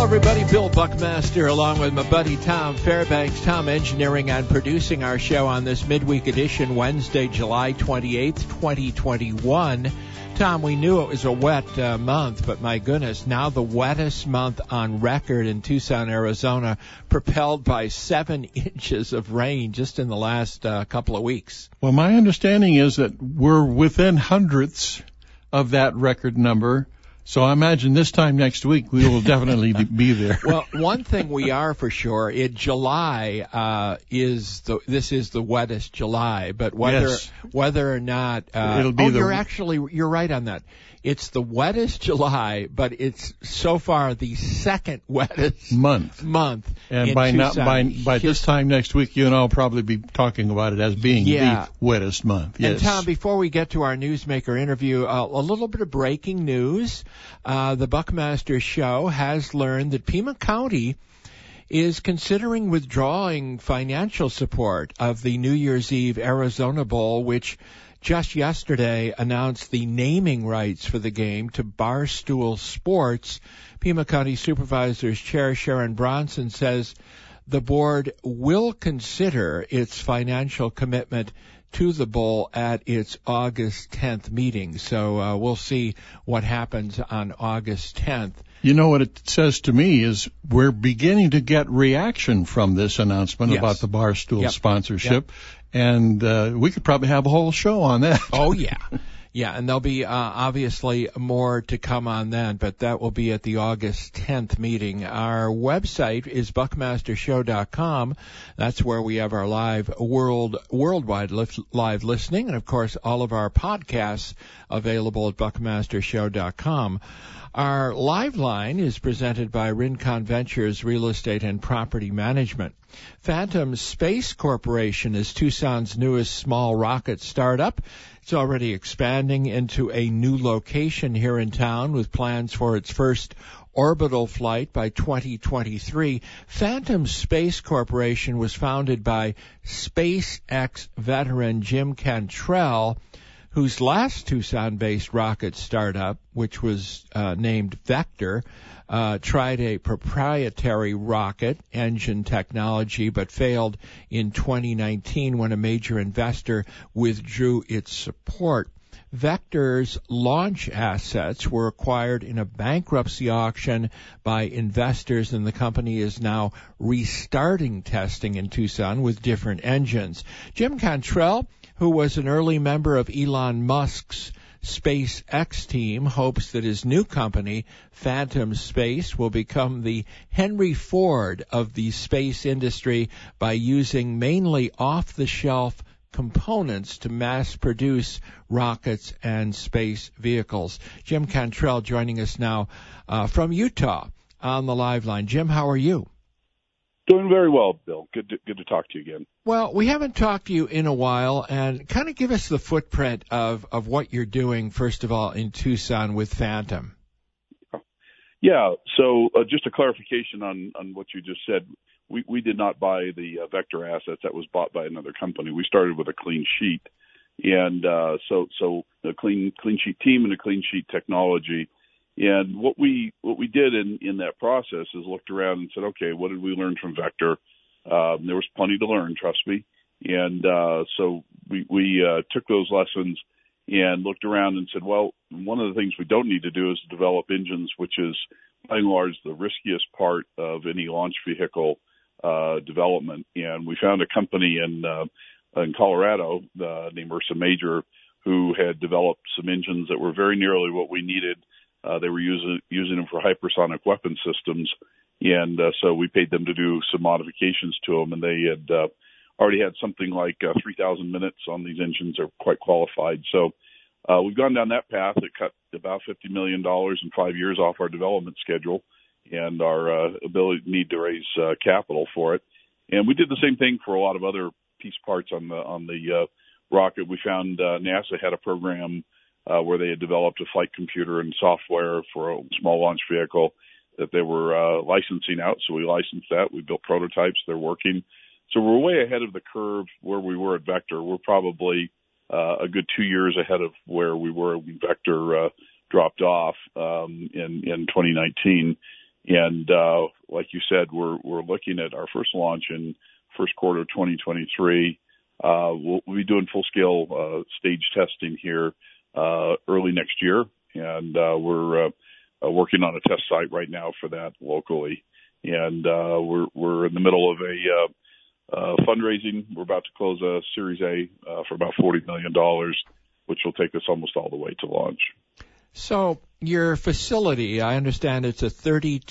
everybody. Bill Buckmaster along with my buddy Tom Fairbanks. Tom engineering and producing our show on this midweek edition, Wednesday, July 28th, 2021. Tom, we knew it was a wet month, but my goodness, now the wettest month on record in Tucson, Arizona, propelled by 7 inches of rain just in the last couple of weeks. Well, my understanding is that we're within hundredths of that record number. So I imagine this time next week we will definitely be there. Well, one thing we are for sure, July this is the wettest July, but whether or not it'll be you're right on that. It's the wettest July, but it's so far the second wettest month. And by this time next week, you and I'll probably be talking about it as being the wettest month. Yes. And Tom, before we get to our newsmaker interview, a little bit of breaking news. The Buckmaster Show has learned that Pima County is considering withdrawing financial support of the New Year's Eve Arizona Bowl, which just yesterday announced the naming rights for the game to Barstool Sports. Pima County Supervisor's Chair Sharon Bronson says the board will consider its financial commitment to the bowl at its August 10th meeting. So we'll see what happens on August 10th. You know what it says to me is we're beginning to get reaction from this announcement about the Barstool sponsorship. And we could probably have a whole show on that. Oh, yeah. Yeah, and there'll be obviously more to come on then, but that will be at the August 10th meeting. Our website is buckmastershow.com. That's where we have our worldwide live listening, and, of course, all of our podcasts available at buckmastershow.com. Our live line is presented by Rincon Ventures Real Estate and Property Management. Phantom Space Corporation is Tucson's newest small rocket startup. It's already expanding into a new location here in town with plans for its first orbital flight by 2023. Phantom Space Corporation was founded by SpaceX veteran Jim Cantrell, whose last Tucson-based rocket startup, which was named Vector, tried a proprietary rocket engine technology but failed in 2019 when a major investor withdrew its support. Vector's launch assets were acquired in a bankruptcy auction by investors, and the company is now restarting testing in Tucson with different engines. Jim Cantrell, who was an early member of Elon Musk's SpaceX team, hopes that his new company, Phantom Space, will become the Henry Ford of the space industry by using mainly off-the-shelf components to mass-produce rockets and space vehicles. Jim Cantrell joining us now from Utah on the live line. Jim, how are you? Doing very well, Bill. Good to talk to you again. Well, we haven't talked to you in a while, and kind of give us the footprint of what you're doing, first of all, in Tucson with Phantom. Yeah, so just a clarification on what you just said. We did not buy the Vector assets. That was bought by another company. We started with a clean sheet, and so a clean sheet team and a clean sheet technology. And what we did in that process is looked around and said, okay, what did we learn from Vector? There was plenty to learn, trust me. And so we took those lessons and looked around and said, well, one of the things we don't need to do is develop engines, which is by and large the riskiest part of any launch vehicle development. And we found a company in Colorado named Ursa Major who had developed some engines that were very nearly what we needed. They were using them for hypersonic weapon systems, and so we paid them to do some modifications to them, and they had already had something like 3,000 minutes on these engines. They're quite qualified. So we've gone down that path. It cut about $50 million in 5 years off our development schedule and our need to raise capital for it. And we did the same thing for a lot of other piece parts on the rocket. We found NASA had a program where they had developed a flight computer and software for a small launch vehicle that they were licensing out. So we licensed that. We built prototypes. They're working. So we're way ahead of the curve where we were at Vector. We're probably a good 2 years ahead of where we were when Vector dropped off in 2019. And like you said, we're looking at our first launch in first quarter of 2023. We'll be doing full-scale stage testing here early next year, and we're working on a test site right now for that locally. And we're in the middle of a fundraising. We're about to close a Series A for about $40 million, which will take us almost all the way to launch. So your facility, I understand it's a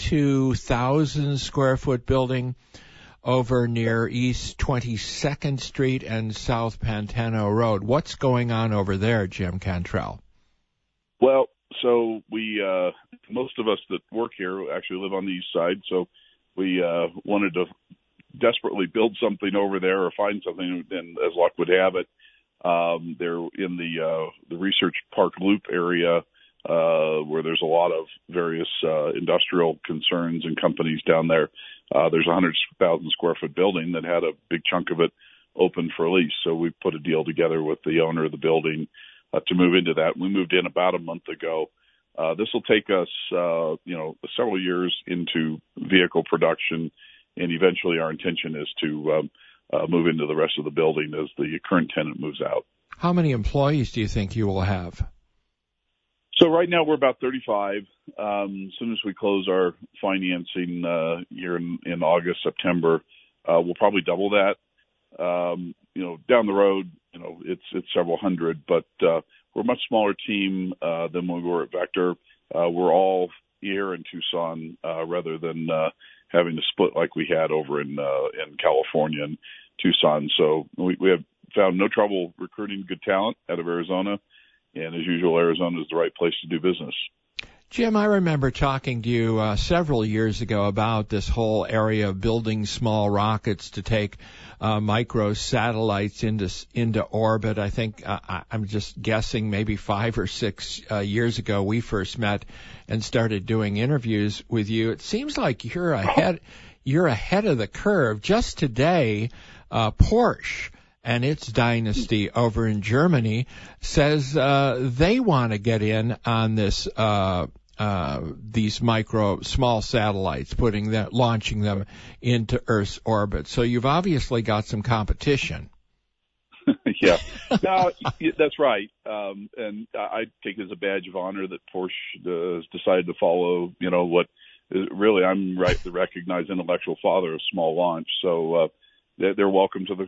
32,000 square foot building over near East 22nd Street and South Pantano Road. What's going on over there, Jim Cantrell? Well, so we, most of us that work here actually live on the east side, so we wanted to desperately build something over there or find something, and as luck would have it, they're in the Research Park Loop area, where there's a lot of various industrial concerns and companies down there. There's a 100,000 square foot building that had a big chunk of it open for lease. So we put a deal together with the owner of the building to move into that. We moved in about a month ago. This will take us, several years into vehicle production, and eventually our intention is to move into the rest of the building as the current tenant moves out. How many employees do you think you will have? So right now we're about 35. As soon as we close our financing here in August, September, we'll probably double that. Down the road, it's several hundred, but we're a much smaller team than when we were at Vector. We're all here in Tucson rather than having to split like we had over in California and Tucson. So we have found no trouble recruiting good talent out of Arizona. And as usual, Arizona is the right place to do business. Jim, I remember talking to you several years ago about this whole area of building small rockets to take micro satellites into orbit. I think I'm just guessing maybe 5 or 6 years ago we first met and started doing interviews with you. It seems like you're ahead of the curve. Just today, Porsche and its dynasty over in Germany says they want to get in on this these small satellites, launching them into Earth's orbit. So you've obviously got some competition. Yeah, no, that's right. And I take it as a badge of honor that Porsche has decided to follow, what is really I'm the recognized intellectual father of small launch. So they're welcome to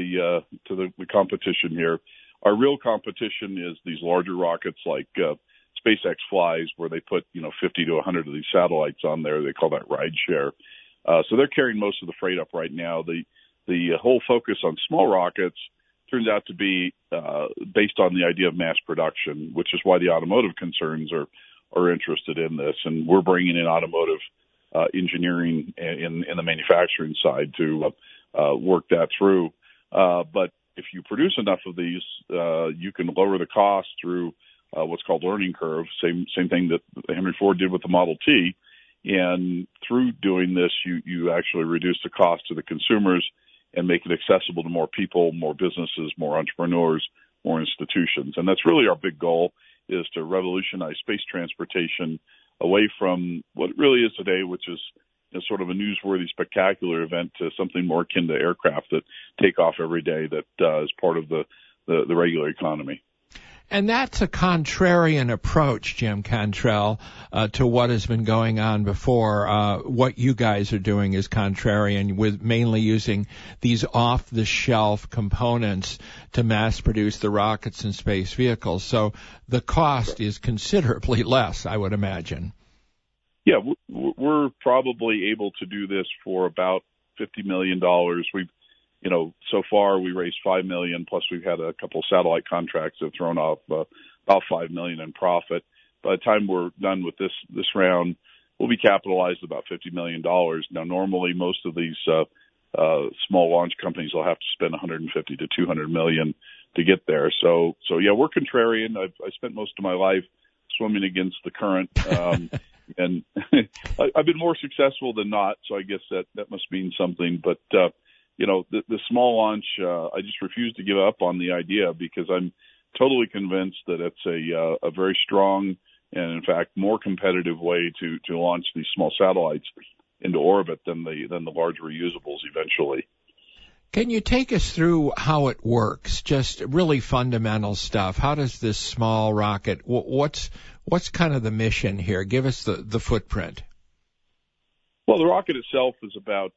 the competition here. Our real competition is these larger rockets like SpaceX flies, where they put 50 to 100 of these satellites on there. They call that rideshare. So they're carrying most of the freight up right now. The whole focus on small rockets turns out to be based on the idea of mass production, which is why the automotive concerns are interested in this, and we're bringing in automotive engineering in the manufacturing side to work that through. But if you produce enough of these, you can lower the cost through what's called learning curve. Same thing that Henry Ford did with the Model T. And through doing this, you actually reduce the cost to the consumers and make it accessible to more people, more businesses, more entrepreneurs, more institutions. And that's really our big goal, is to revolutionize space transportation away from what it really is today, which is sort of a newsworthy, spectacular event, to something more akin to aircraft that take off every day that is part of the regular economy. And that's a contrarian approach, Jim Cantrell, to what has been going on before. What you guys are doing is contrarian, with mainly using these off-the-shelf components to mass-produce the rockets and space vehicles. So the cost is considerably less, I would imagine. Yeah, we're probably able to do this for about $50 million. We've so far we raised $5 million, plus we've had a couple of satellite contracts that have thrown off about $5 million in profit. By the time we're done with this round, we'll be capitalized about $50 million. Now, normally most of these small launch companies will have to spend $150 to $200 million to get there. So yeah, we're contrarian. I spent most of my life swimming against the current, and I've been more successful than not. So I guess that must mean something. But the small launch, I just refuse to give up on the idea, because I'm totally convinced that it's a very strong and in fact, more competitive way to launch these small satellites into orbit than the large reusables eventually. Can you take us through how it works? Just really fundamental stuff. How does this small rocket, what's kind of the mission here? Give us the footprint. Well, the rocket itself is about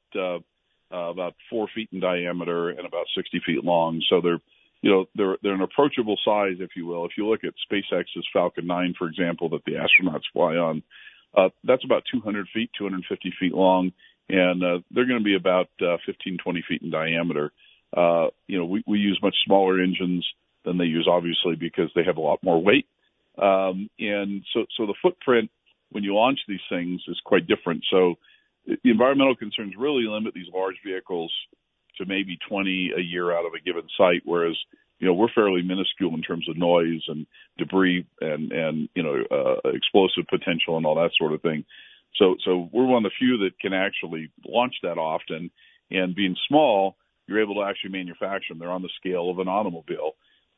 4 feet in diameter and about 60 feet long. So they're an approachable size, if you will. If you look at SpaceX's Falcon 9, for example, that the astronauts fly on, that's about 200 feet, 250 feet long. And they're going to be about 15, 20 feet in diameter. We use much smaller engines than they use, obviously, because they have a lot more weight. And so the footprint when you launch these things is quite different. So the environmental concerns really limit these large vehicles to maybe 20 a year out of a given site, whereas we're fairly minuscule in terms of noise and debris and explosive potential and all that sort of thing. So we're one of the few that can actually launch that often, and being small, you're able to actually manufacture them. They're on the scale of an automobile.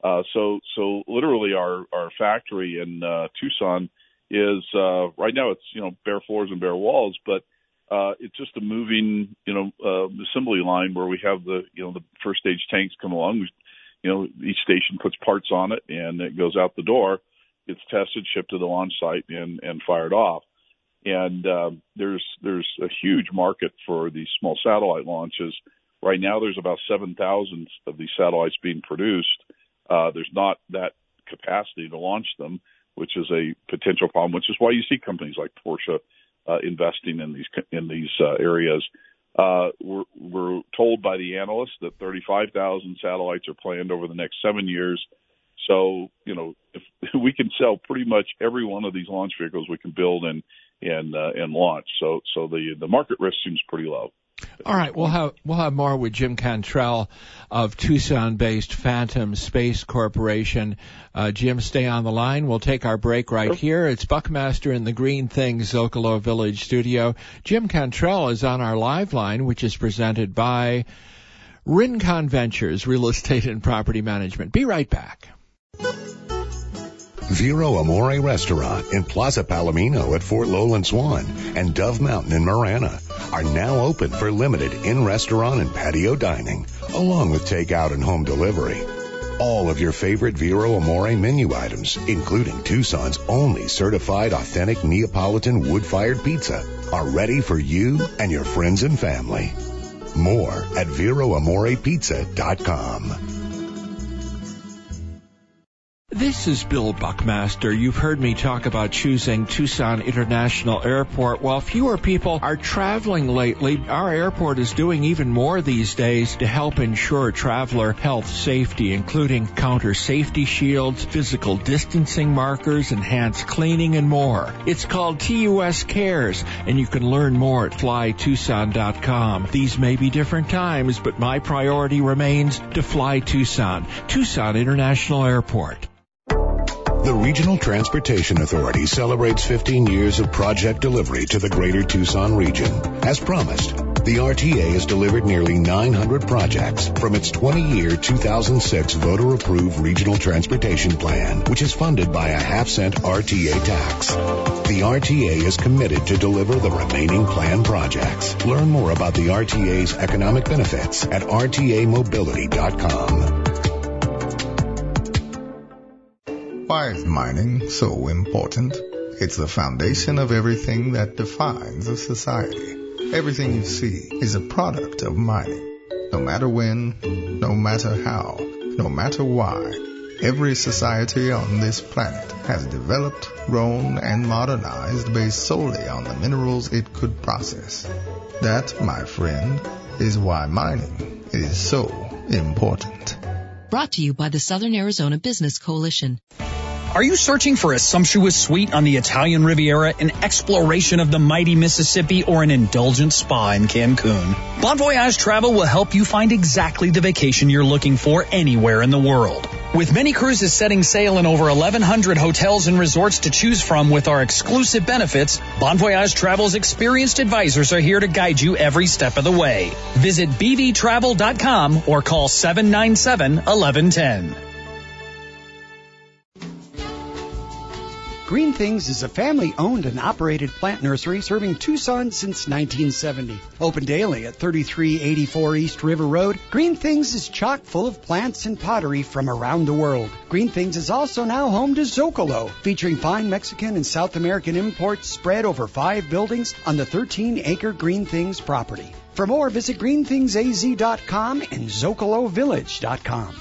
So literally our factory in Tucson is right now it's bare floors and bare walls, but it's just a moving assembly line where we have the first stage tanks come along. Each station puts parts on it and it goes out the door. It's tested, shipped to the launch site, and fired off. And there's a huge market for these small satellite launches. Right now, there's about 7,000 of these satellites being produced. There's not that capacity to launch them, which is a potential problem. Which is why you see companies like Porsche investing in these areas. We're told by the analysts that 35,000 satellites are planned over the next 7 years. So if we can sell pretty much every one of these launch vehicles, we can build and launch. So the market risk seems pretty low. All right, we'll have more with Jim Cantrell of Tucson-based Phantom Space Corporation. Jim, stay on the line. We'll take our break right here. It's Buckmaster in the Green Things Zocalo Village studio. Jim Cantrell is on our live line, which is presented by Rincon Ventures, Real Estate and Property Management. Be right back. Vero Amore Restaurant in Plaza Palomino at Fort Lowland Swan and Dove Mountain in Marana are now open for limited in-restaurant and patio dining, along with takeout and home delivery. All of your favorite Vero Amore menu items, including Tucson's only certified authentic Neapolitan wood-fired pizza, are ready for you and your friends and family. More at VeroAmorePizza.com. This is Bill Buckmaster. You've heard me talk about choosing Tucson International Airport. While fewer people are traveling lately, our airport is doing even more these days to help ensure traveler health safety, including counter safety shields, physical distancing markers, enhanced cleaning, and more. It's called TUS Cares, and you can learn more at flytucson.com. These may be different times, but my priority remains to fly Tucson. Tucson International Airport. The Regional Transportation Authority celebrates 15 years of project delivery to the greater Tucson region. As promised, the RTA has delivered nearly 900 projects from its 20-year 2006 voter-approved Regional Transportation Plan, which is funded by a half-cent RTA tax. The RTA is committed to deliver the remaining planned projects. Learn more about the RTA's economic benefits at rtamobility.com. Why is mining so important? It's the foundation of everything that defines a society. Everything you see is a product of mining. No matter when, no matter how, no matter why, every society on this planet has developed, grown, and modernized based solely on the minerals it could process. That, my friend, is why mining is so important. Brought to you by the Southern Arizona Business Coalition. Are you searching for a sumptuous suite on the Italian Riviera, an exploration of the mighty Mississippi, or an indulgent spa in Cancun? Bon Voyage Travel will help you find exactly the vacation you're looking for anywhere in the world. With many cruises setting sail in over 1,100 hotels and resorts to choose from with our exclusive benefits, Bon Voyage Travel's experienced advisors are here to guide you every step of the way. Visit bvtravel.com or call 797-1110. Green Things is a family-owned and operated plant nursery serving Tucson since 1970. Open daily at 3384 East River Road, Green Things is chock full of plants and pottery from around the world. Green Things is also now home to Zocalo, featuring fine Mexican and South American imports spread over 5 buildings on the 13-acre Green Things property. For more, visit greenthingsaz.com and zocalovillage.com.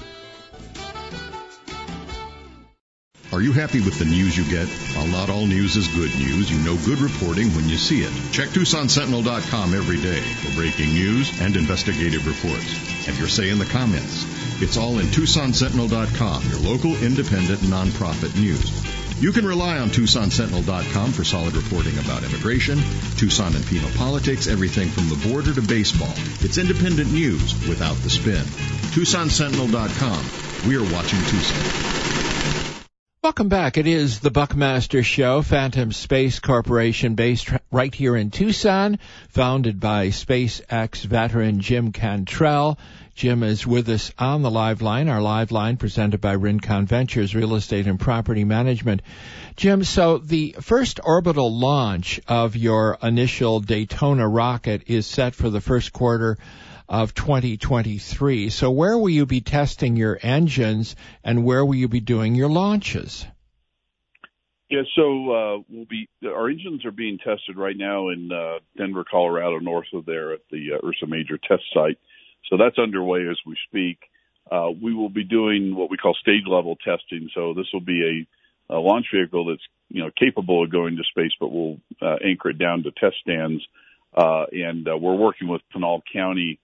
Are you happy with the news you get? While not all news is good news, you know good reporting when you see it. Check TucsonSentinel.com every day for breaking news and investigative reports. Have your say in the comments. It's all in TucsonSentinel.com, your local independent nonprofit news. You can rely on TucsonSentinel.com for solid reporting about immigration, Tucson and penal politics, everything from the border to baseball. It's independent news without the spin. TucsonSentinel.com. We are watching Tucson. Welcome back. It is the Buckmaster Show, Phantom Space Corporation, based right here in Tucson, founded by SpaceX veteran Jim Cantrell. Jim is with us on the live line, our live line presented by Rincon Ventures, Real Estate and Property Management. Jim, so the first orbital launch of your initial Daytona rocket is set for the first quarter of 2023. So where will you be testing your engines, and where will you be doing your launches? Yeah, so our engines are being tested right now in Denver, Colorado, north of there at the Ursa Major test site. So that's underway as we speak. We will be doing what we call stage level testing. So this will be a launch vehicle that's capable of going to space, but we'll anchor it down to test stands. And we're working with Pinal County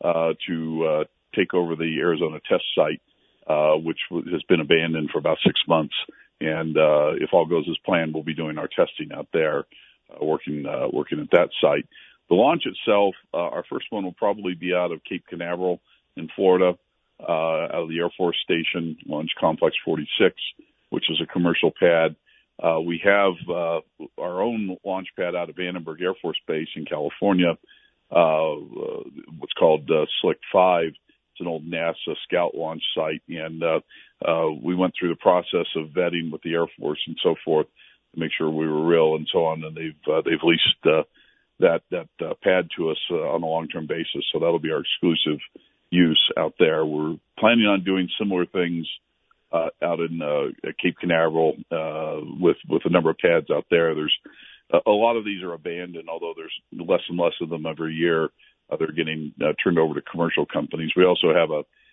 to take over the Arizona test site, which has been abandoned for about 6 months. And if all goes as planned, we'll be doing our testing out there, working at that site. The launch itself, our first one will probably be out of Cape Canaveral in Florida, out of the Air Force Station, Launch Complex 46, which is a commercial pad. We have our own launch pad out of Vandenberg Air Force Base in California, what's called Slick 5. It's an old NASA Scout launch site, and we went through the process of vetting with the Air Force and so forth to make sure we were real and so on. And they've leased that pad to us on a long-term basis, so that'll be our exclusive use out there. We're planning on doing similar things out in Cape Canaveral with a number of pads out there. There's a lot of these are abandoned, although there's less and less of them every year. They're getting turned over to commercial companies. We also have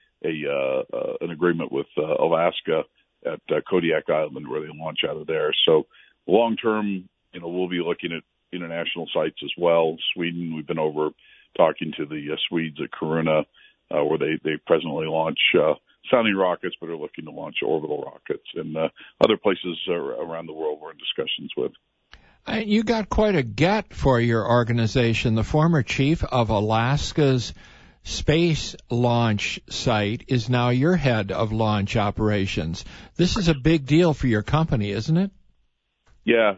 an agreement with Alaska at Kodiak Island where they launch out of there. So long term, we'll be looking at international sites as well. Sweden, we've been over talking to the Swedes at Kiruna, where they presently launch sounding rockets, but are looking to launch orbital rockets, and other places around the world we're in discussions with. You got quite a get for your organization. The former chief of Alaska's space launch site is now your head of launch operations. This is a big deal for your company, isn't it? Yeah.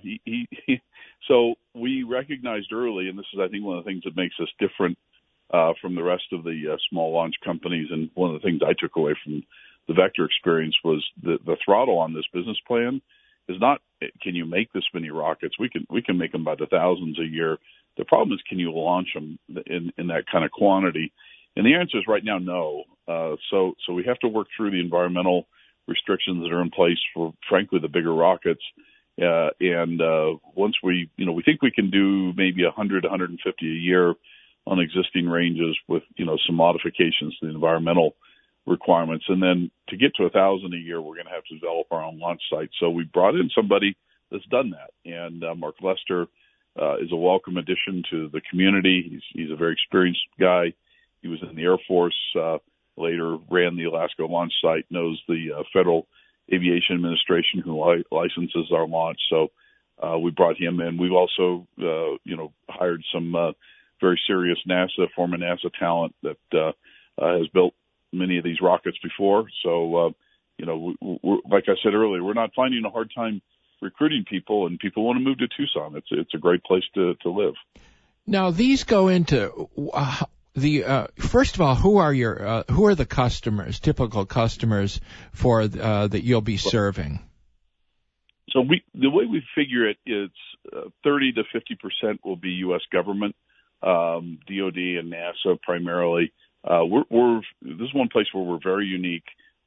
So we recognized early, and this is, I think, one of the things that makes us different from the rest of the small launch companies, and one of the things I took away from the Vector experience was the throttle on this business plan is not, can you make this many rockets? We can make them by the thousands a year. The problem is, can you launch them in that kind of quantity? And the answer is right now, no. So we have to work through the environmental restrictions that are in place for, frankly, the bigger rockets. And once we think we can do maybe 100, 150 a year on existing ranges with, some modifications to the environmental requirements. And then to get to 1,000 a year, we're going to have to develop our own launch site. So we brought in somebody that's done that. And Mark Lester is a welcome addition to the community. He's a very experienced guy. He was in the Air Force, later ran the Alaska launch site, knows the Federal Aviation Administration who licenses our launch. So we brought him in. We've also, hired some very serious former NASA talent that has built many of these rockets before. So, we're, like I said earlier, we're not finding a hard time recruiting people, and people want to move to Tucson. It's a great place to live. Now, these go into first of all, who are the customers, typical customers for that you'll be serving? So the way we figure it is 30 to 50% will be U.S. government, DOD and NASA primarily. This is one place where we're very unique.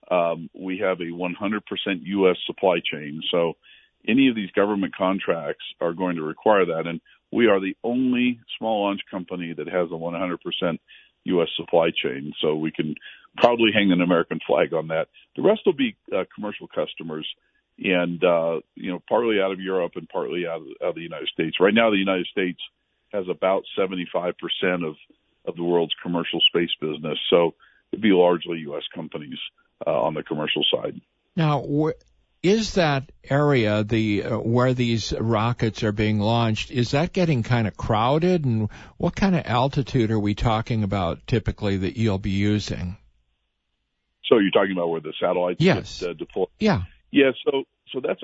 We have a 100% U.S. supply chain. So any of these government contracts are going to require that. And we are the only small launch company that has a 100% U.S. supply chain. So we can proudly hang an American flag on that. The rest will be commercial customers, and partly out of Europe and partly out of the United States. Right now, the United States has about 75% of the world's commercial space business, so it'd be largely U.S. companies on the commercial side. Now, is that area where these rockets are being launched? Is that getting kind of crowded, and what kind of altitude are we talking about typically that you'll be using? So you're talking about where the satellites get deployed? Yeah. Yeah, so that's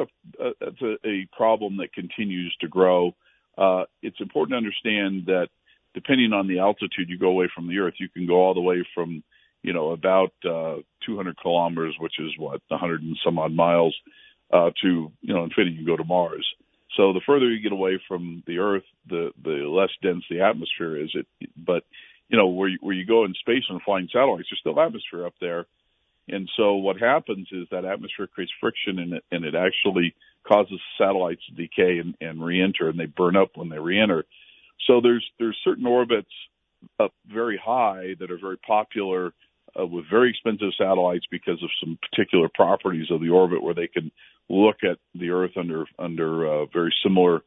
a problem that continues to grow. It's important to understand that depending on the altitude you go away from the Earth, you can go all the way from, about 200 kilometers, which is 100 and some odd miles, to, infinity, you can go to Mars. So the further you get away from the Earth, the less dense the atmosphere is. But where you go in space and flying satellites, there's still atmosphere up there. And so what happens is that atmosphere creates friction in it, and it actually causes satellites to decay and re-enter, and they burn up when they re-enter. So there's certain orbits up very high that are very popular with very expensive satellites because of some particular properties of the orbit where they can look at the Earth under very similar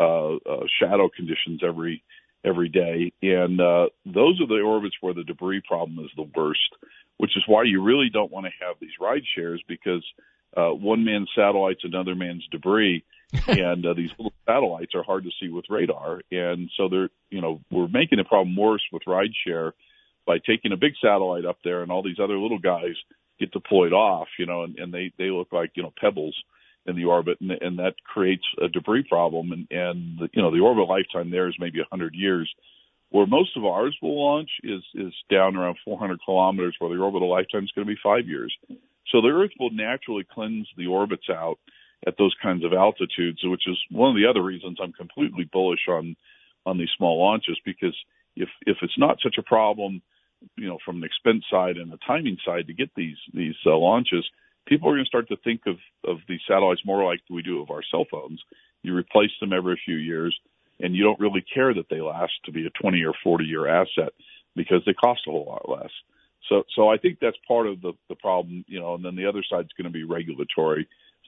shadow conditions every day. And those are the orbits where the debris problem is the worst, which is why you really don't want to have these ride shares, because one man's satellite's another man's debris, and these little satellites are hard to see with radar. And so we're making the problem worse with ride share by taking a big satellite up there, and all these other little guys get deployed off, and they look like, pebbles in the orbit, and that creates a debris problem. And the orbit lifetime there is maybe 100 years. Where most of ours will launch is down around 400 kilometers, where the orbital lifetime is going to be 5 years. So the Earth will naturally cleanse the orbits out at those kinds of altitudes, which is one of the other reasons I'm completely bullish on these small launches, because if it's not such a problem, from an expense side and a timing side to get these launches, people are going to start to think of these satellites more like we do of our cell phones. You replace them every few years, and you don't really care that they last to be a 20 or 40-year asset because they cost a whole lot less. So I think that's part of the problem, and then the other side is going to be regulatory.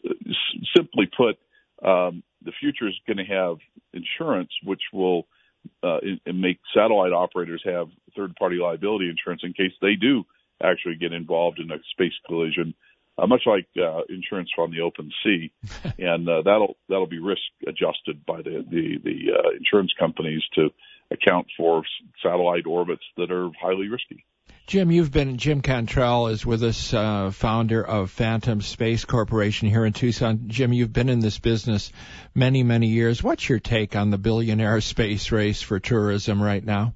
Simply put, the future is going to have insurance, which will make satellite operators have third-party liability insurance in case they do actually get involved in a space collision, much like insurance from the open sea, and that'll be risk adjusted by the insurance companies to account for satellite orbits that are highly risky. Jim Cantrell is with us, founder of Phantom Space Corporation here in Tucson. Jim, you've been in this business many, many years. What's your take on the billionaire space race for tourism right now?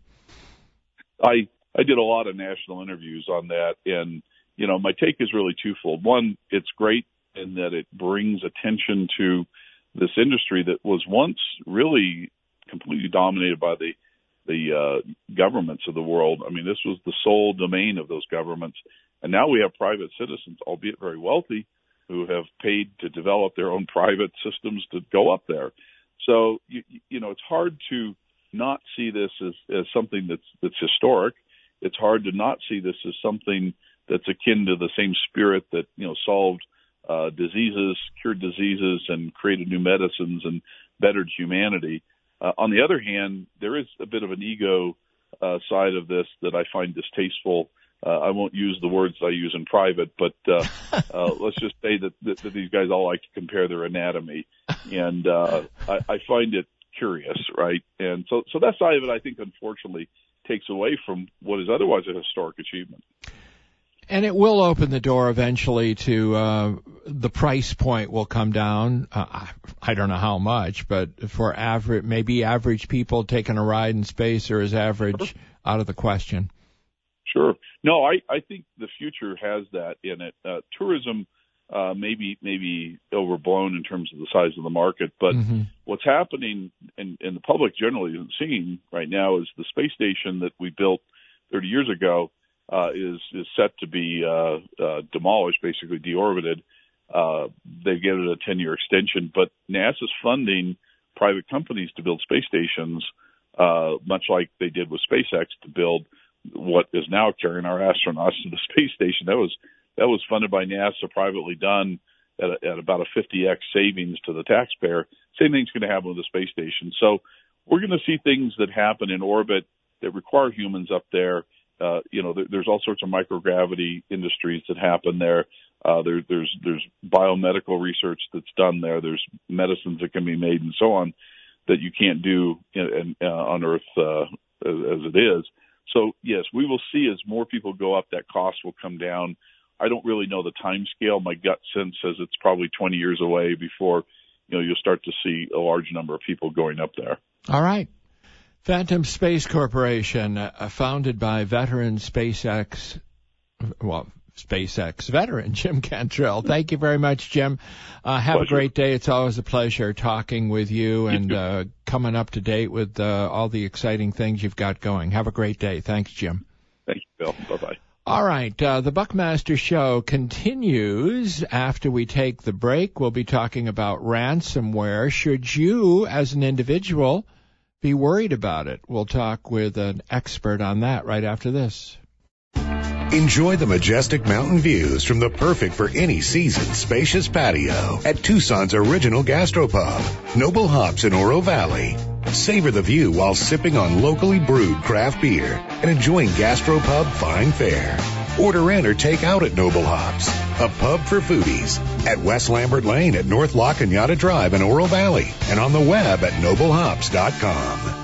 I did a lot of national interviews on that, and my take is really twofold. One, it's great in that it brings attention to this industry that was once really completely dominated by the governments of the world. I mean, this was the sole domain of those governments. And now we have private citizens, albeit very wealthy, who have paid to develop their own private systems to go up there. So, it's hard to not see this as something that's historic. It's hard to not see this as something that's akin to the same spirit that, solved diseases, cured diseases, and created new medicines and bettered humanity. On the other hand, there is a bit of an ego side of this that I find distasteful. I won't use the words I use in private, but let's just say that these guys all like to compare their anatomy, and I find it curious, right? And so that side of it, I think, unfortunately, takes away from what is otherwise a historic achievement. And it will open the door eventually to the price point will come down. I don't know how much, but for average people taking a ride in space, or is average out of the question? Sure. No, I think the future has that in it. Tourism maybe overblown in terms of the size of the market. But what's happening, and the public generally isn't seeing right now, is the space station that we built 30 years ago is set to be demolished, basically deorbited. They've given it a 10-year extension, but NASA's funding private companies to build space stations, much like they did with SpaceX to build what is now carrying our astronauts to the space station. That was funded by NASA, privately done at about a 50x savings to the taxpayer. Same thing's going to happen with the space station. So we're going to see things that happen in orbit that require humans up there. There's all sorts of microgravity industries that happen there. There's biomedical research that's done there. There's medicines that can be made and so on that you can't do on Earth as it is. So, yes, we will see as more people go up, that cost will come down. I don't really know the time scale. My gut sense says it's probably 20 years away before you'll start to see a large number of people going up there. All right. Phantom Space Corporation, founded by SpaceX veteran Jim Cantrell. Thank you very much, Jim. Have a great day. It's always a pleasure talking with you and coming up to date with all the exciting things you've got going. Have a great day. Thanks, Jim. Thank you, Bill. Bye-bye. All right, the Buckmaster Show continues after we take the break. We'll be talking about ransomware. Should you, as an individual, be worried about it? We'll talk with an expert on that right after this. Enjoy the majestic mountain views from the perfect for any season spacious patio at Tucson's original gastropub, Noble Hops in Oro Valley. Savor the view while sipping on locally brewed craft beer and enjoying gastropub fine fare. Order in or take out at Noble Hops, a pub for foodies, at West Lambert Lane at North La Cañada Drive in Oro Valley and on the web at noblehops.com.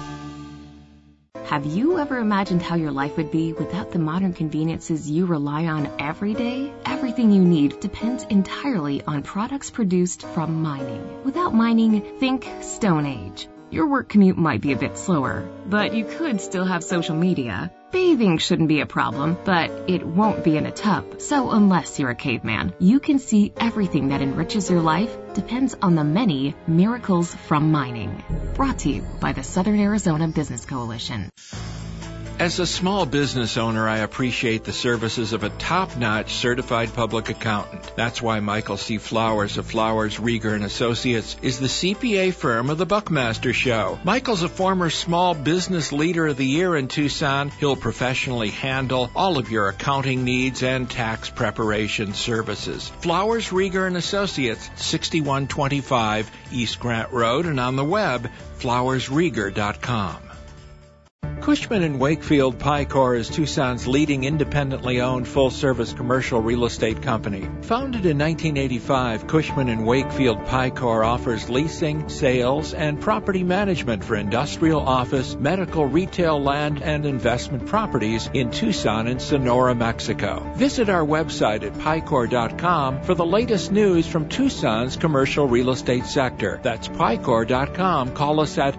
Have you ever imagined how your life would be without the modern conveniences you rely on every day? Everything you need depends entirely on products produced from mining. Without mining, think Stone Age. Your work commute might be a bit slower, but you could still have social media. Bathing shouldn't be a problem, but it won't be in a tub. So unless you're a caveman, you can see everything that enriches your life depends on the many miracles from mining. Brought to you by the Southern Arizona Business Coalition. As a small business owner, I appreciate the services of a top-notch certified public accountant. That's why Michael C. Flowers of Flowers, Rieger & Associates is the CPA firm of the Buckmaster Show. Michael's a former Small Business Leader of the Year in Tucson. He'll professionally handle all of your accounting needs and tax preparation services. Flowers, Rieger & Associates, 6125 East Grant Road, and on the web, flowersrieger.com. Cushman & Wakefield Picor is Tucson's leading independently owned full-service commercial real estate company. Founded in 1985, Cushman & Wakefield Picor offers leasing, sales, and property management for industrial, office, medical, retail, land, and investment properties in Tucson and Sonora, Mexico. Visit our website at picor.com for the latest news from Tucson's commercial real estate sector. That's picor.com. Call us at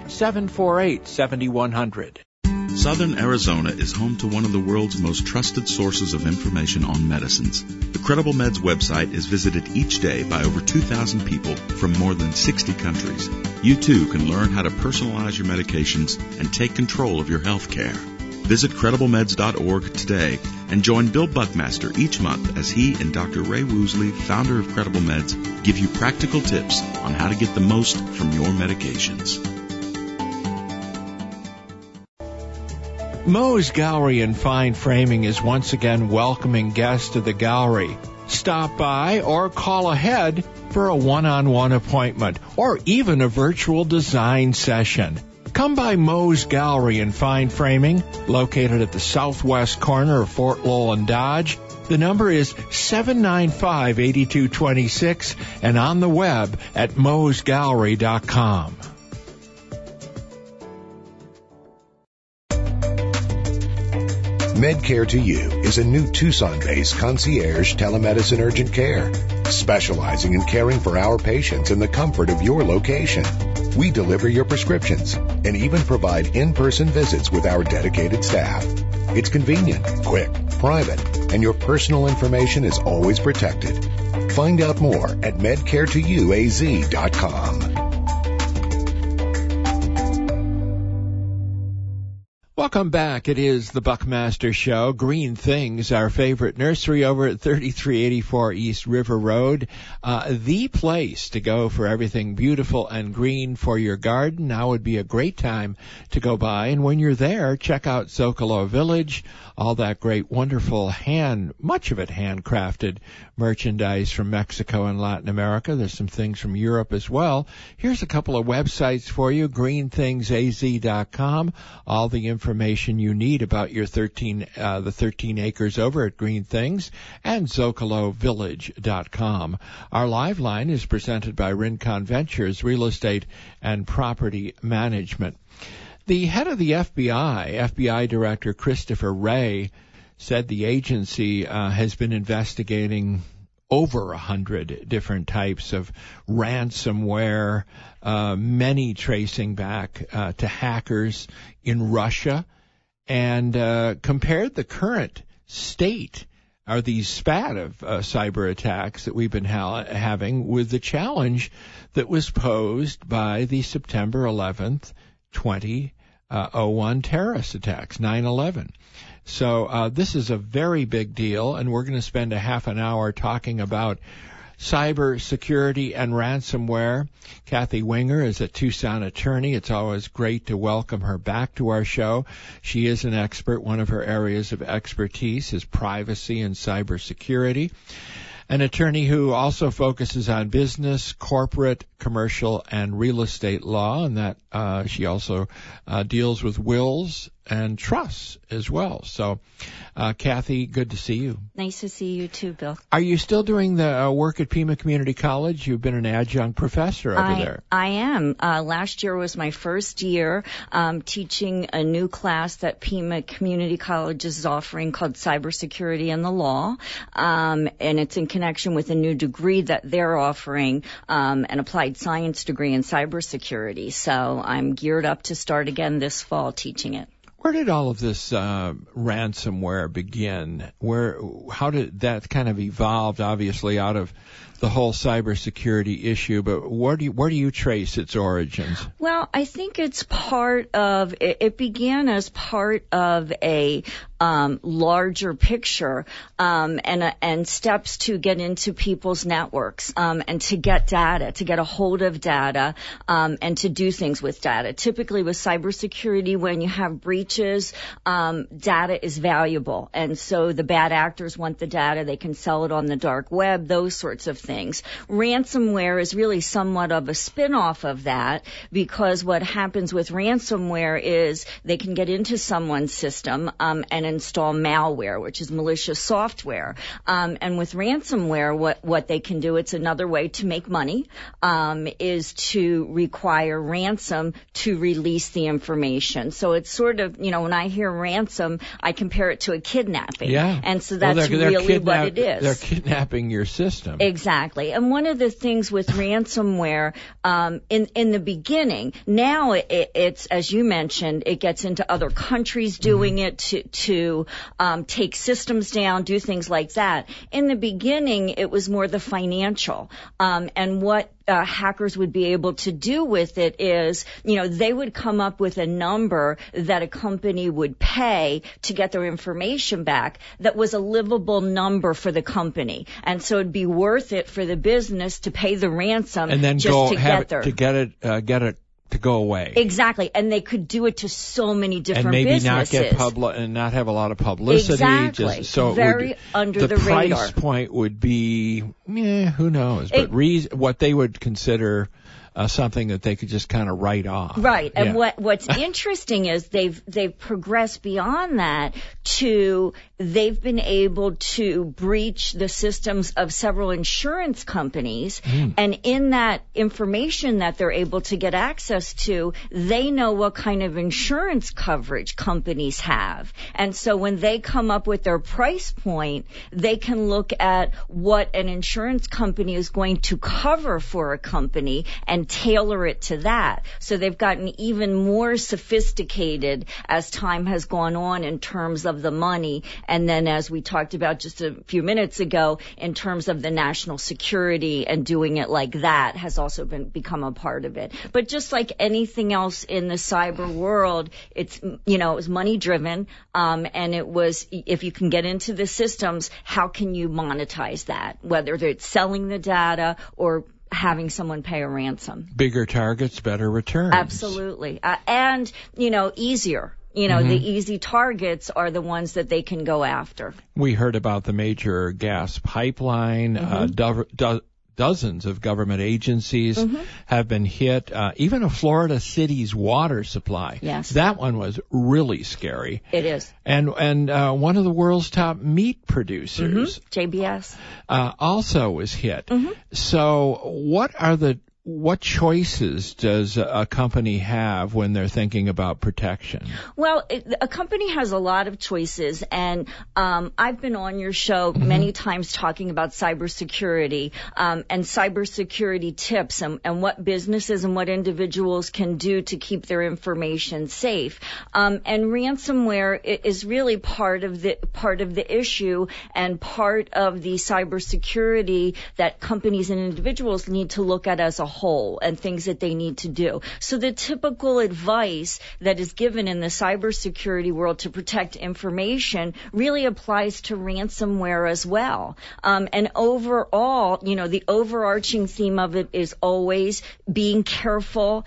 748-7100. Southern Arizona is home to one of the world's most trusted sources of information on medicines. The Credible Meds website is visited each day by over 2,000 people from more than 60 countries. You too can learn how to personalize your medications and take control of your health care. Visit CredibleMeds.org today and join Bill Buckmaster each month as he and Dr. Ray Woosley, founder of Credible Meds, give you practical tips on how to get the most from your medications. Moe's Gallery and Fine Framing is once again welcoming guests to the gallery. Stop by or call ahead for a one-on-one appointment or even a virtual design session. Come by Moe's Gallery and Fine Framing, located at the southwest corner of Fort Lowell and Dodge. The number is 795-8226 and on the web at moesgallery.com. MedCare to You is a new Tucson-based concierge telemedicine urgent care, specializing in caring for our patients in the comfort of your location. We deliver your prescriptions and even provide in-person visits with our dedicated staff. It's convenient, quick, private, and your personal information is always protected. Find out more at medcaretouaz.com. Welcome back. It is the Buckmaster Show. Green Things, our favorite nursery over at 3384 East River Road. The place to go for everything beautiful and green for your garden. Now would be a great time to go by. And when you're there, check out Zocalo Village. All that great, wonderful much of it handcrafted merchandise from Mexico and Latin America. There's some things from Europe as well. Here's a couple of websites for you. GreenThingsAZ.com. All the information you need about your 13 acres over at Green Things, and ZocaloVillage.com. Our live line is presented by Rincon Ventures, Real Estate and Property Management. The head of the FBI Director Christopher Wray, said the agency has been investigating over 100 different types of ransomware, many tracing back to hackers in Russia, and compared the current state or these spat of cyber attacks that we've been having with the challenge that was posed by the September 11th, 2001 terrorist attacks, 9/11. So this is a very big deal, and we're going to spend a half an hour talking about cyber security and ransomware. Kathy Winger is a Tucson attorney. It's always great to welcome her back to our show. She is an expert. One of her areas of expertise is privacy and cyber security. An attorney who also focuses on business, corporate, commercial, and real estate law, and that she also deals with wills and trusts as well. So, Kathy, good to see you. Nice to see you too, Bill. Are you still doing the work at Pima Community College? You've been an adjunct professor over there. I am. Last year was my first year teaching a new class that Pima Community College is offering called Cybersecurity and the Law, and it's in connection with a new degree that they're offering, an applied science degree in cybersecurity. So I'm geared up to start again this fall teaching it. Where did all of this ransomware begin? How did that kind of evolve, obviously, out of the whole cybersecurity issue, but where do you trace its origins? Well, I think it began as part of a larger picture, and steps to get into people's networks, and to get data, to get a hold of data, and to do things with data. Typically with cybersecurity, when you have breaches, data is valuable. And so the bad actors want the data. They can sell it on the dark web, those sorts of things. Ransomware is really somewhat of a spin-off of that, because what happens with ransomware is they can get into someone's system, and install malware, which is malicious software. And with ransomware, what they can do, it's another way to make money, is to require ransom to release the information. So it's sort of, when I hear ransom, I compare it to a kidnapping. Yeah. And so that's really what it is. They're kidnapping your system. Exactly. And one of the things with ransomware, in the beginning, now it's, as you mentioned, it gets into other countries doing it to take systems down, do things like that. In the beginning, it was more the financial, and what hackers would be able to do with it is, they would come up with a number that a company would pay to get their information back that was a livable number for the company. And so it'd be worth it for the business to pay the ransom and then just to get it to go away. Exactly. And they could do it to so many different businesses. And maybe not get and not have a lot of publicity. Exactly. Very under the radar. The price point would be, who knows, but what they would consider something that they could just kind of write off. Right. And what's interesting is they've progressed beyond that to they've been able to breach the systems of several insurance companies. And in that information that they're able to get access to, they know what kind of insurance coverage companies have. And so when they come up with their price point, they can look at what an insurance company is going to cover for a company and then tailor it to that. So they've gotten even more sophisticated as time has gone on in terms of the money. And then, as we talked about just a few minutes ago, in terms of the national security and doing it like that has also become a part of it. But just like anything else in the cyber world, it's, it was money driven. And it was, if you can get into the systems, how can you monetize that? Whether it's selling the data or having someone pay a ransom. Bigger targets, better returns. Absolutely. And, easier. The easy targets are the ones that they can go after. We heard about the major gas pipeline, dozens of government agencies have been hit. Even a Florida city's water supply. Yes. That one was really scary. It is. And one of the world's top meat producers, JBS, also was hit. So what choices does a company have when they're thinking about protection? Well, a company has a lot of choices, and I've been on your show many times talking about cybersecurity and cybersecurity tips and what businesses and what individuals can do to keep their information safe. And ransomware is really part of the issue and part of the cybersecurity that companies and individuals need to look at as a whole and things that they need to do. So the typical advice that is given in the cybersecurity world to protect information really applies to ransomware as well. And overall, the overarching theme of it is always being careful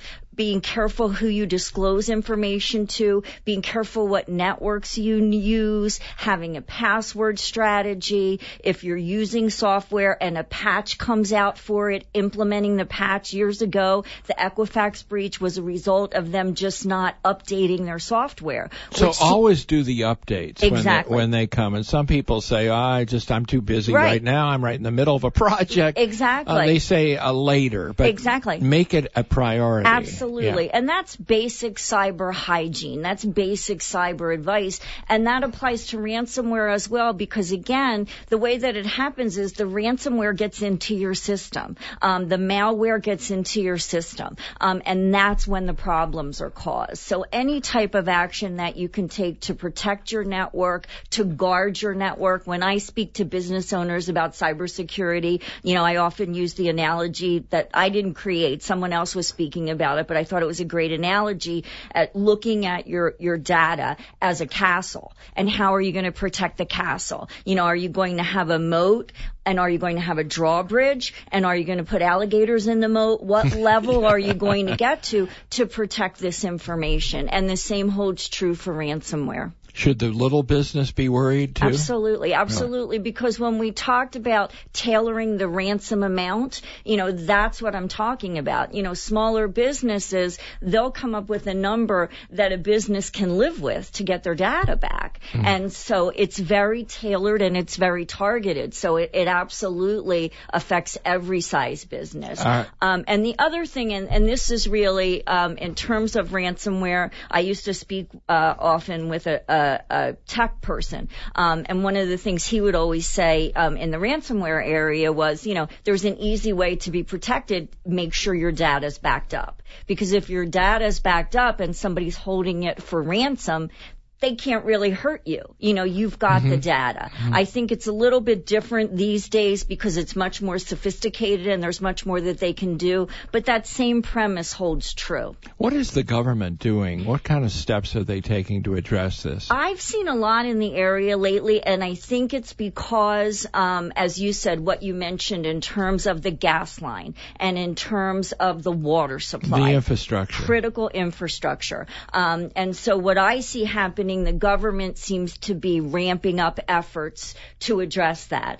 who you disclose information to, being careful what networks you use, having a password strategy. If you're using software and a patch comes out for it, implementing the patch. Years ago, the Equifax breach was a result of them just not updating their software. So always do the updates when they come. And some people say, I'm too busy right now. I'm right in the middle of a project. Exactly. They say later, but make it a priority. Absolutely. Yeah. And that's basic cyber hygiene. That's basic cyber advice. And that applies to ransomware as well, because again, the way that it happens is the ransomware gets into your system. The malware gets into your system. And that's when the problems are caused. So any type of action that you can take to protect your network, to guard your network. When I speak to business owners about cybersecurity, I often use the analogy that I didn't create. Someone else was speaking about it, but I thought it was a great analogy at looking at your data as a castle. And how are you going to protect the castle? Are you going to have a moat? And are you going to have a drawbridge? And are you going to put alligators in the moat? What level are you going to get to protect this information? And the same holds true for ransomware. Should the little business be worried too? Absolutely. Right. Because when we talked about tailoring the ransom amount, that's what I'm talking about. Smaller businesses, they'll come up with a number that a business can live with to get their data back. And so it's very tailored and it's very targeted. So it absolutely affects every size business. And the other thing, and this is really, in terms of ransomware, I used to speak often with a tech person. And one of the things he would always say in the ransomware area was, there's an easy way to be protected. Make sure your data's backed up. Because if your data's backed up and somebody's holding it for ransom, they can't really hurt you. You've got the data. I think it's a little bit different these days because it's much more sophisticated and there's much more that they can do. But that same premise holds true. What is the government doing? What kind of steps are they taking to address this? I've seen a lot in the area lately, and I think it's because, as you said, what you mentioned in terms of the gas line and in terms of the water supply. The infrastructure. Critical infrastructure. And so what I see happening, the government seems to be ramping up efforts to address that.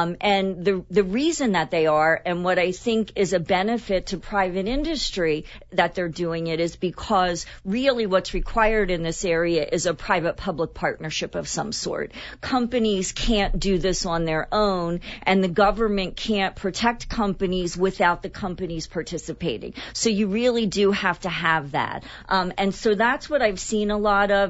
And the reason that they are, and what I think is a benefit to private industry that they're doing it, is because really what's required in this area is a private-public partnership of some sort. Companies can't do this on their own, and the government can't protect companies without the companies participating. So you really do have to have that. And so that's what I've seen a lot of. There's a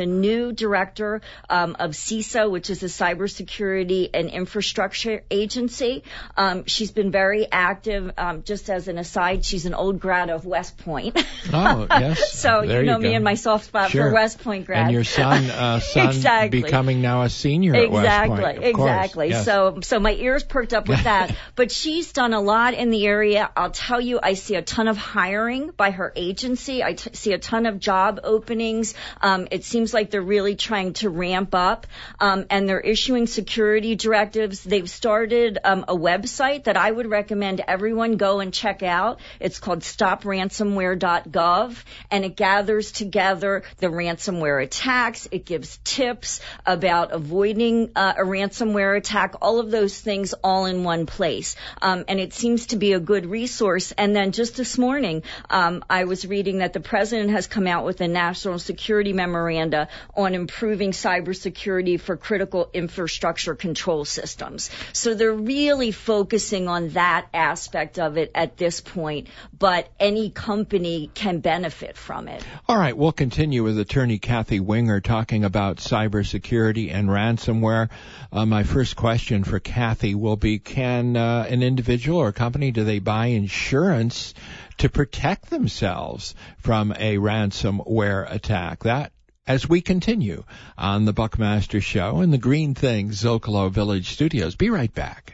new director of CISA, which is the Cybersecurity and Infrastructure Agency. She's been very active. Just as an aside, she's an old grad of West Point. Oh, yes. So there you know you me go. and my soft spot Sure. for West Point grads. And your son Exactly. becoming now a senior at West Point. Exactly. Yes. So my ears perked up with that. But she's done a lot in the area. I'll tell you, I see a ton of hiring by her agency. I see a ton of job openings. It seems like they're really trying to ramp up, and they're issuing security directives. They've started a website that I would recommend everyone go and check out. It's called stopransomware.gov, and it gathers together the ransomware attacks. It gives tips about avoiding a ransomware attack, all of those things all in one place. And it seems to be a good resource. And then just this morning, I was reading that the president has come out with a national security memoranda on improving cybersecurity for critical infrastructure control systems. So they're really focusing on that aspect of it at this point, but any company can benefit from it. All right, we'll continue with attorney Kathy Winger talking about cybersecurity and ransomware. My first question for Kathy will be, can an individual or company, do they buy insurance to protect themselves from a ransomware attack? That as we continue on the Buckmaster Show in the Green Things Zocalo Village Studios. Be right back.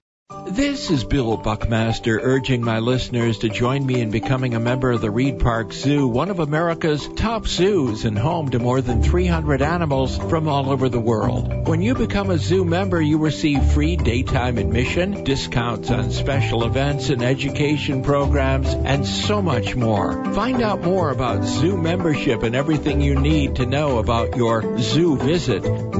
This is Bill Buckmaster urging my listeners to join me in becoming a member of the Reed Park Zoo, one of America's top zoos and home to more than 300 animals from all over the world. When you become a zoo member, you receive free daytime admission, discounts on special events and education programs, and so much more. Find out more about zoo membership and everything you need to know about your zoo visit.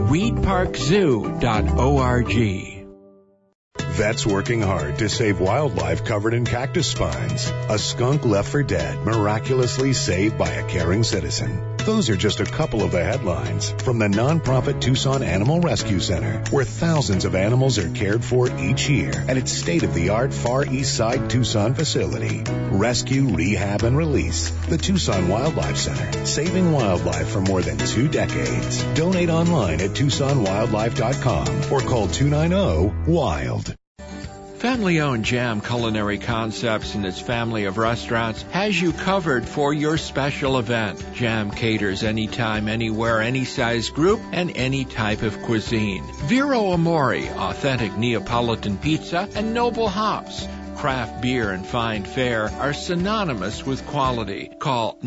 reedparkzoo.org. Vets working hard to save wildlife covered in cactus spines. A skunk left for dead, miraculously saved by a caring citizen. Those are just a couple of the headlines from the nonprofit Tucson Animal Rescue Center, where thousands of animals are cared for each year at its state-of-the-art Far East Side Tucson facility. Rescue, rehab, and release. The Tucson Wildlife Center, saving wildlife for more than 2 decades. Donate online at TucsonWildlife.com or call 290-WILD. Family-owned Jam Culinary Concepts and its family of restaurants has you covered for your special event. Jam caters anytime, anywhere, any size group, and any type of cuisine. Vero Amore, authentic Neapolitan pizza, and Noble Hops, craft beer and fine fare, are synonymous with quality. Call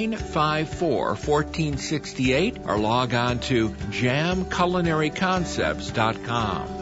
954-1468 or log on to jamculinaryconcepts.com.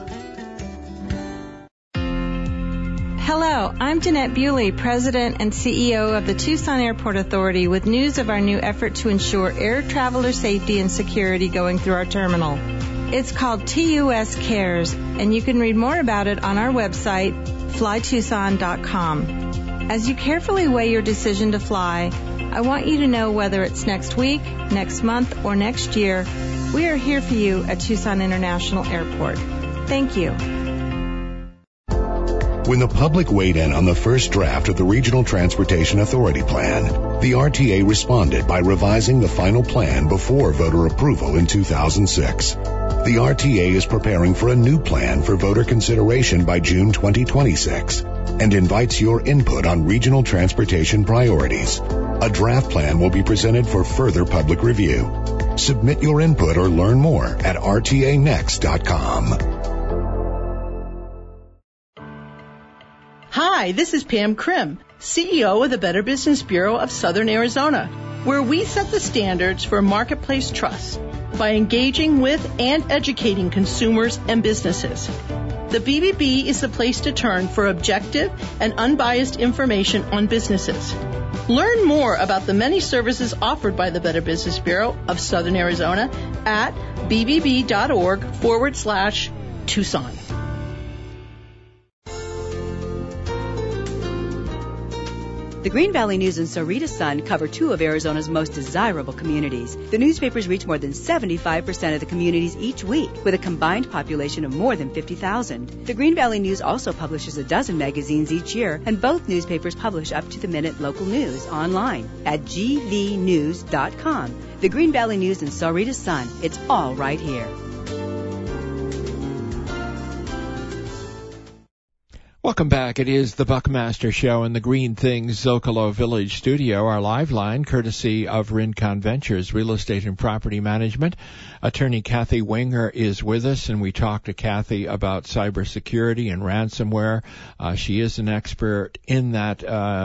Hello, I'm Jeanette Bewley, President and CEO of the Tucson Airport Authority, with news of our new effort to ensure air traveler safety and security going through our terminal. It's called TUS Cares, and you can read more about it on our website, flytucson.com. As you carefully weigh your decision to fly, I want you to know whether it's next week, next month, or next year, we are here for you at Tucson International Airport. Thank you. When the public weighed in on the first draft of the Regional Transportation Authority Plan, the RTA responded by revising the final plan before voter approval in 2006. The RTA is preparing for a new plan for voter consideration by June 2026 and invites your input on regional transportation priorities. A draft plan will be presented for further public review. Submit your input or learn more at rtanext.com. Hi, this is Pam Krim, CEO of the Better Business Bureau of Southern Arizona, where we set the standards for marketplace trust by engaging with and educating consumers and businesses. The BBB is the place to turn for objective and unbiased information on businesses. Learn more about the many services offered by the Better Business Bureau of Southern Arizona at The Green Valley News and Sarita Sun cover two of Arizona's most desirable communities. The newspapers reach more than 75% of the communities each week, with a combined population of more than 50,000. The Green Valley News also publishes a dozen magazines each year, and both newspapers publish up-to-the-minute local news online at gvnews.com. The Green Valley News and Sarita Sun. It's all right here. Welcome back. It is the Buckmaster Show in the Green Things Zocalo Village studio. Our live line, courtesy of Rincon Ventures Real Estate and Property Management. Attorney Kathy Winger is with us, and we talk to Kathy about cybersecurity and ransomware. She is an expert in that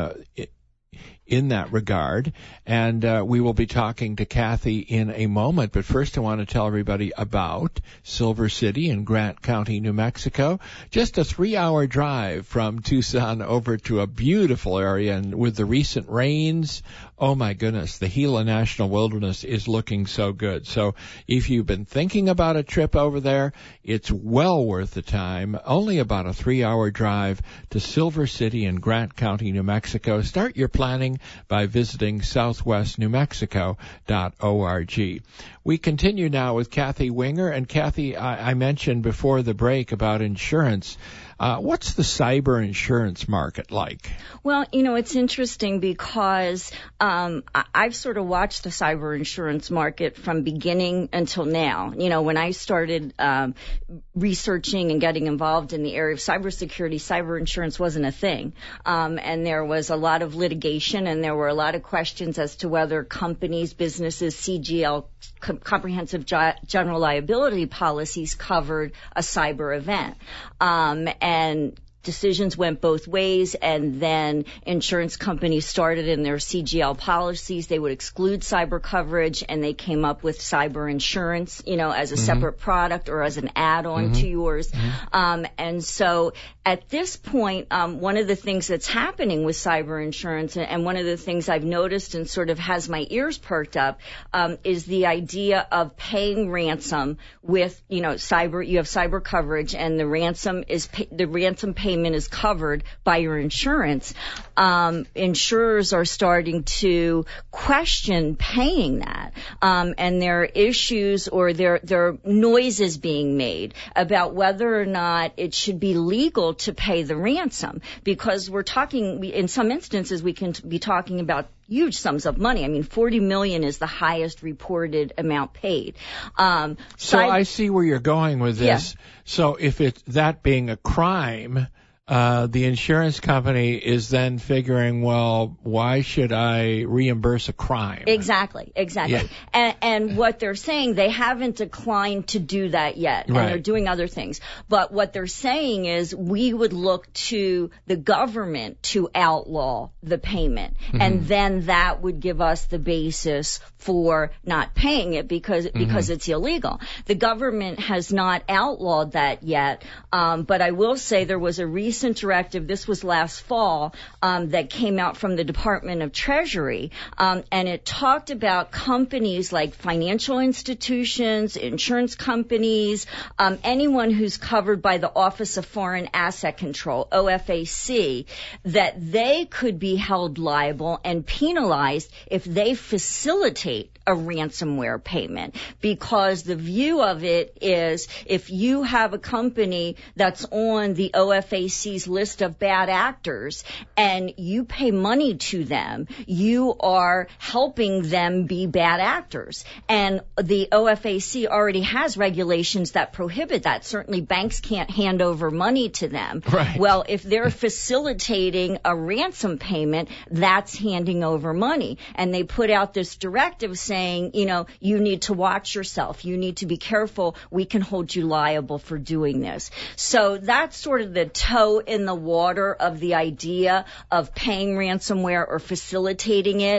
regard, and we will be talking to Kathy in a moment. But first I want to tell everybody about Silver City in Grant County, New Mexico. Just a 3-hour drive from Tucson over to a beautiful area, and with the recent rains, oh my goodness, the Gila National Wilderness is looking so good. So if you've been thinking about a trip over there, it's well worth the time. Only about a 3-hour drive to Silver City in Grant County, New Mexico. Start your planning by visiting southwestnewmexico.org. We continue now with Kathy Winger. And Kathy, I mentioned before the break about insurance. What's the cyber insurance market like? Well, it's interesting because I've sort of watched the cyber insurance market from beginning until now. When I started researching and getting involved in the area of cybersecurity, cyber insurance wasn't a thing. And there was a lot of litigation, and there were a lot of questions as to whether companies, businesses, CGL, comprehensive general liability policies covered a cyber event. And decisions went both ways, and then insurance companies started in their CGL policies. They would exclude cyber coverage, and they came up with cyber insurance, as a separate product or as an add-on to yours. And so at this point, one of the things that's happening with cyber insurance, and one of the things I've noticed and sort of has my ears perked up, is the idea of paying ransom with, cyber. You have cyber coverage, and the ransom payment is covered by your insurance. Insurers are starting to question paying that, and there are issues or there are noises being made about whether or not it should be legal to pay the ransom, because in some instances we can be talking about huge sums of money. I mean, $40 million is the highest reported amount paid. So I see where you're going with this. Yeah. So if it's that being a crime, the insurance company is then figuring, well, why should I reimburse a crime? Exactly. Yeah. And what they're saying, they haven't declined to do that yet, and they're doing other things. But what they're saying is we would look to the government to outlaw the payment, and then that would give us the basis for not paying it because it's illegal. The government has not outlawed that yet, but I will say there was a recent directive, this was last fall, that came out from the Department of Treasury, and it talked about companies like financial institutions, insurance companies, anyone who's covered by the Office of Foreign Asset Control, OFAC, that they could be held liable and penalized if they facilitate a ransomware payment, because the view of it is if you have a company that's on the OFAC's list of bad actors and you pay money to them, you are helping them be bad actors. And the OFAC already has regulations that prohibit that. Certainly banks can't hand over money to them. Right. Well, if they're facilitating a ransom payment, that's handing over money. And they put out this directive saying, you need to watch yourself. You need to be careful. We can hold you liable for doing this. So that's sort of the toe in the water of the idea of paying ransomware or facilitating it.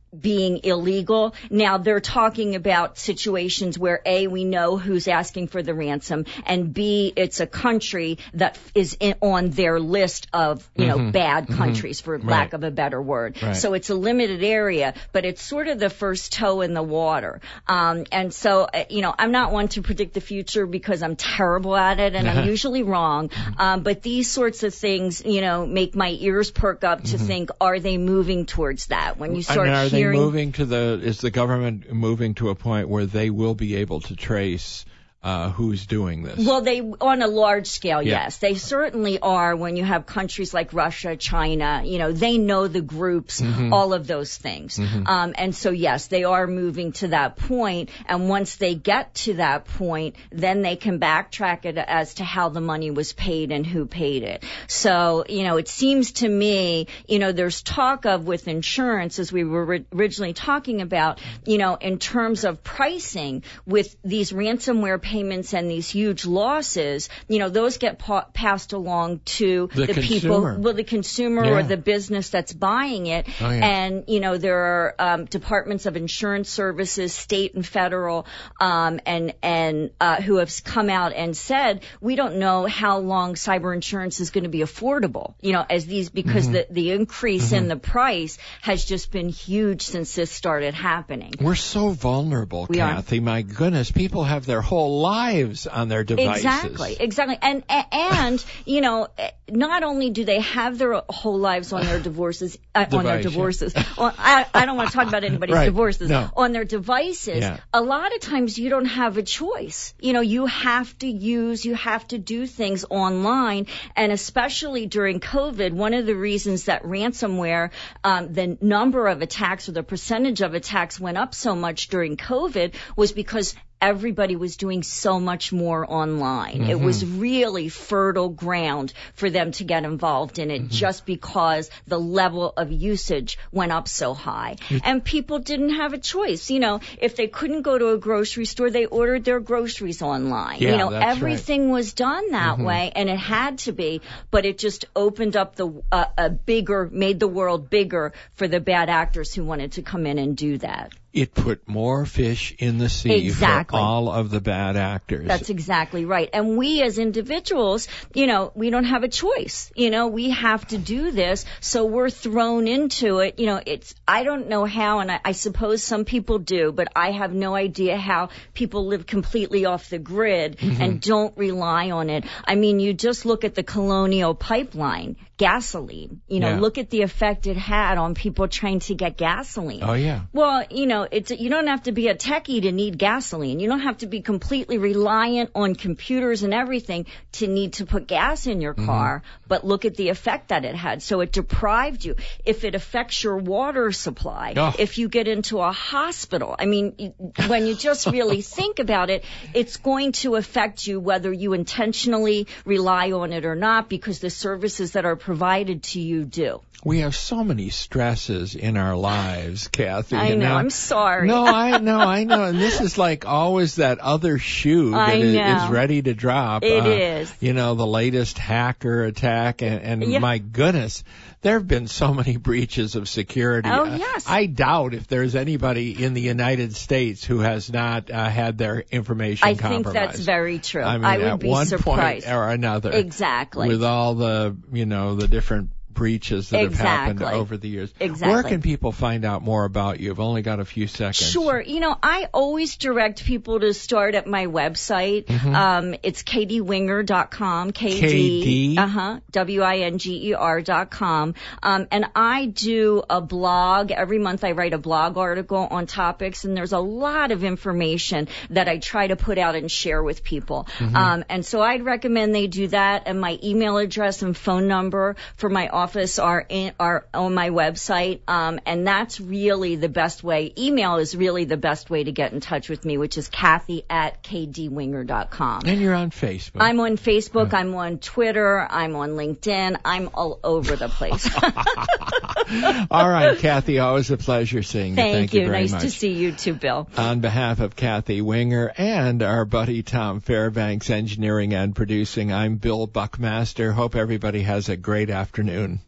being illegal. Now they're talking about situations where A, we know who's asking for the ransom, and B, it's a country that is on their list of, bad countries, for lack of a better word. Right. So it's a limited area, but it's sort of the first toe in the water. And so, I'm not one to predict the future because I'm terrible at it and I'm usually wrong. But these sorts of things, make my ears perk up to think, are they moving towards that? When you start hearing, is the government moving to a point where they will be able to trace who's doing this? Well, on a large scale, yes. They certainly are. When you have countries like Russia, China, they know the groups, all of those things. And so, yes, they are moving to that point. And once they get to that point, then they can backtrack it as to how the money was paid and who paid it. So, it seems to me, there's talk of with insurance, as we were originally talking about, in terms of pricing with these ransomware payments and these huge losses, those get passed along to the consumer. People, the consumer or the business that's buying it. Oh, yeah. And, there are departments of insurance services, state and federal, and who have come out and said, we don't know how long cyber insurance is going to be affordable, because the increase in the price has just been huge since this started happening. We're so vulnerable, Kathy. My goodness, people have their whole lives on their devices. Exactly. And not only do they have their whole lives on their divorces, on their divorces. Well, I don't want to talk about anybody's divorces. No. On their devices. Yeah. A lot of times you don't have a choice. You have to do things online, and especially during COVID, one of the reasons that ransomware, the number of attacks or the percentage of attacks went up so much during COVID was because everybody was doing so much more online. It was really fertile ground for them to get involved in it just because the level of usage went up so high. And people didn't have a choice. If they couldn't go to a grocery store, they ordered their groceries online. Yeah, that's everything was done that way, and it had to be, but it just opened up made the world bigger for the bad actors who wanted to come in and do that. It put more fish in the sea for all of the bad actors. That's exactly right. And we as individuals, we don't have a choice. We have to do this, so we're thrown into it. I don't know how, and I suppose some people do, but I have no idea how people live completely off the grid and don't rely on it. I mean, you just look at the Colonial Pipeline, gasoline. Look at the effect it had on people trying to get gasoline. Oh, yeah. Well, you don't have to be a techie to need gasoline. You don't have to be completely reliant on computers and everything to need to put gas in your car, but look at the effect that it had. So it deprived you. If it affects your water supply, if you get into a hospital, I mean, when you just really think about it, it's going to affect you whether you intentionally rely on it or not, because the services that are provided to you do. We have so many stresses in our lives, Kathy. I know. I'm sorry. No, I know. And this is like always that other shoe that is ready to drop. It is. The latest hacker attack. And my goodness, there have been so many breaches of security. Oh, yes. I doubt if there's anybody in the United States who has not had their information compromised. I think that's very true. I mean, I would at be one surprised. point or another. Exactly. With all the, the different breaches that have happened over the years. Exactly. Where can people find out more about you? I've only got a few seconds. Sure. I always direct people to start at my website. It's kdwinger.com. winger.com. And I do a blog. Every month I write a blog article on topics, and there's a lot of information that I try to put out and share with people. And so I'd recommend they do that, and my email address and phone number for my office are on my website, and that's really the best way. Email is really the best way to get in touch with me, which is Kathy@kdwinger.com. And you're on Facebook. I'm on Facebook. I'm on Twitter. I'm on LinkedIn. I'm all over the place. All right, Kathy, always a pleasure seeing you. Thank you very nice much. To see you too, Bill. On behalf of Kathy Winger and our buddy Tom Fairbanks, engineering and producing, I'm Bill Buckmaster. Hope everybody has a great afternoon.